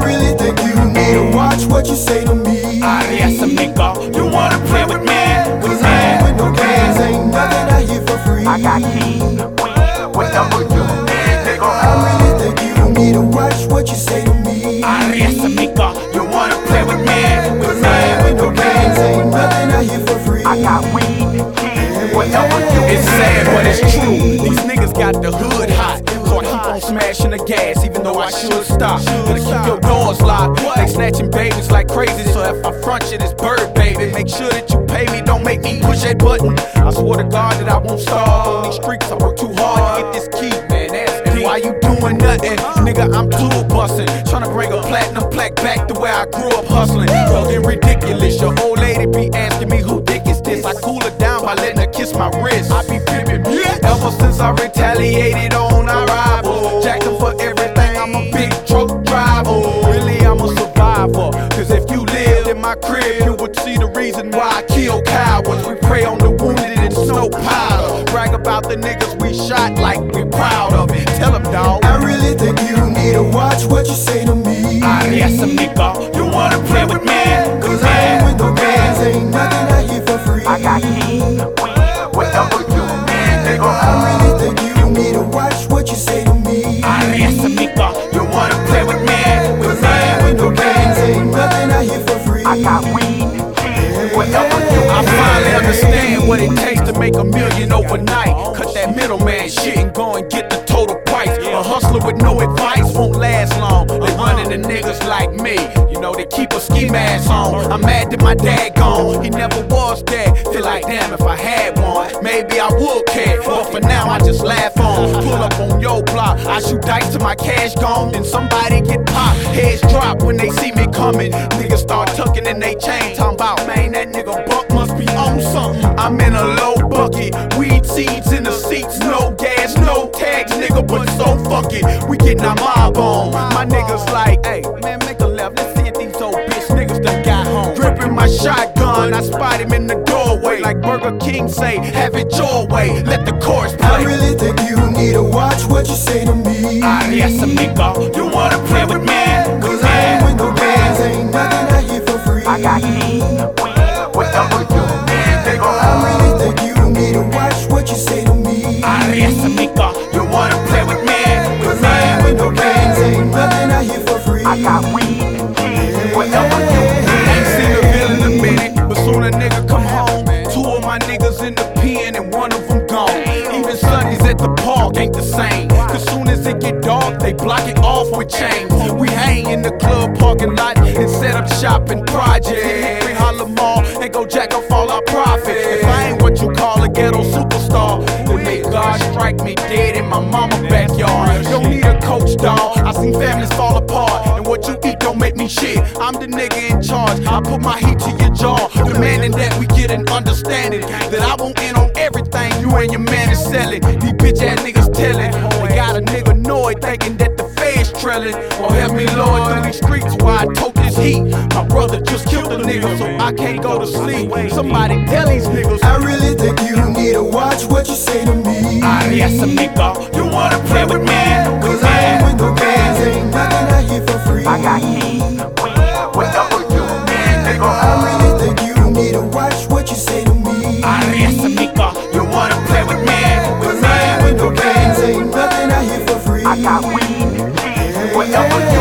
really think you need to watch what you say to me. Yes, amigo, you wanna play with me? Cause I ain't with no games, ain't nothing out here for free. I got keys, weed, with W, nigga. I really think you need to watch what you say to me. Yes, amigo, you wanna play with me? Cause I ain't with no games, ain't nothing out here for free. I got weed, keys, with W. It's sad, but it's true. These niggas got the hood hot, so I keep on smashing the gas, even though I should stop. Gotta keep your doors locked. They snatching babies like crazy, so if I front shit, it's bird, baby. Make sure that you pay me, don't make me push that button. I swear to God that I won't starve on these streets. I work too hard to get this key, man. That's why you doing nothing, nigga. I'm tool busting, tryna bring a platinum plaque back to where I grew up hustling. Looking ridiculous. Your old lady be asking me who dick is this. I cool her down by letting her kiss my wrist. I be pimping, ever since I retaliated on our rival. Jacked them for everything. I'm a big truck driver. Really, I'm a survivor. Cause if you lived in my crib, you would see the reason why I kill cowards. We prey on the wounded in snow powder. Brag about the niggas we shot like we proud of it. Tell them, dawg. I really think you need to watch what you say to me. Yes, amigo, you wanna play with me? Cause I ain't with no games, ain't nothing out here for free. I got keys, weed, with W, nigga. I really think you need to watch what you say to me. Yes, amigo, you wanna play with me? Cause I ain't with no games, ain't nothing out here for free. I got weed, keys, with W. I finally understand what it takes to make $1 million overnight. Cut that middleman shit and go and get the total price. A hustler with no advice won't last long. They running the niggas like me, you know they keep a ski mask on. I'm mad that my dad gone, he never was dead. Feel like damn, if I had one, maybe I would care. But for now I just laugh on. Pull up on your block, I shoot dice till my cash gone. Then somebody get popped, heads drop when they see me coming. Niggas start tucking in they chain, talking about man, that nigga Buck must be on something. I'm in a low bucket, weed seeds in the seats, no gas, no tags, nigga, but so fuck it, we getting our mob on. My niggas like, hey, man, make a left, let's see if these old bitch niggas done got home. Gripping my shotgun, I spot him in the doorway, like Burger King say, have it your way, let the chorus play. I really think you need to watch what you say to me. Yes, amigo, you wanna play with me? Cause I ain't with no games, ain't nothing out here for free. I got keys, weed, with W, nigga. I really think you need to watch what you say to me. Yes, amigo, you wanna play with me? Cause I ain't with no games, ain't nothing out here for free. I got weed, keys, with W. Ain't seen a bill in a minute, but soon a nigga come home. 2 of my niggas in the pen and 1 of them gone. Even Sundays at the park ain't the same. Cause soon as it get dark, they block it off with chains. We hang in the club parking lot and set up shop in project. We holler mall and go jack off all our profit. If I ain't what you call a ghetto superstar, then may God strike me dead in my mama backyard. Don't need a coach, dawg. I seen families fall apart, and what you eat don't make me shit. I'm the nigga in charge. I put my heat to your jaw, demanding that we get an understanding that I won't in on everything you and your man is selling. These bitch ass niggas telling, they got a nigga annoyed thinking that the feds trailing. Or help me Lord through these streets while I tote this heat. My brother just killed a nigga, so I can't go to sleep. Somebody tell these niggas. I really think you need to watch what you say to me. Yes, amigo, you wanna play with me? Cause I ain't with no games, ain't nothing out here for free. I got keys, weed, with W, nigga. I really think you need to watch what you say to me. Yes, amigo, you wanna play with me? Cause I ain't with no games, ain't nothing out here for free. I got weed, keys, with W.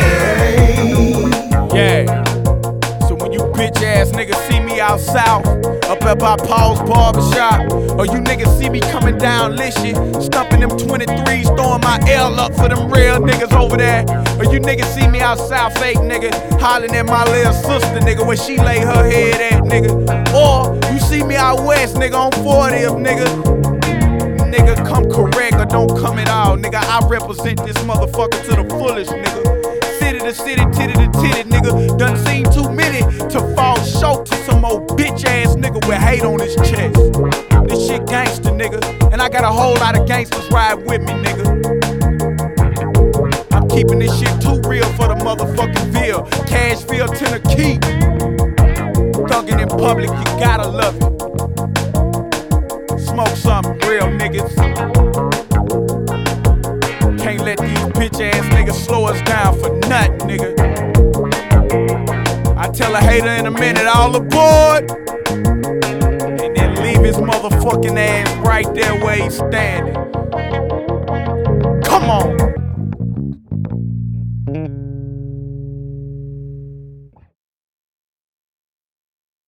Yeah. So when you bitch ass niggas see me out south, up at my Paul's barbershop, or you niggas see me coming down Lishy, stumping them 23s, throwing my L up for them real niggas over there, or you niggas see me out south, fake nigga, hollering at my little sister, nigga, where she lay her head at, nigga, or you see me out west, nigga, on 40th, nigga. Nigga, come correct or don't come at all, nigga. I represent this motherfucker to the fullest, nigga. City to city, titty to titty, nigga. Done seen too many to fall short to some old bitch ass nigga with hate on his chest. This shit gangster, nigga. And I got a whole lot of gangsters ride with me, nigga. I'm keeping this shit too real for the motherfucking Ville. Cashville, Tennessee. Thuggin' in public, you gotta love it. Smoke something real, niggas. Can't let these bitch ass niggas slow us down for nothing, nigga. tell a hater in a minute, all aboard. And then leave his motherfucking ass right there where he's standing. Come on.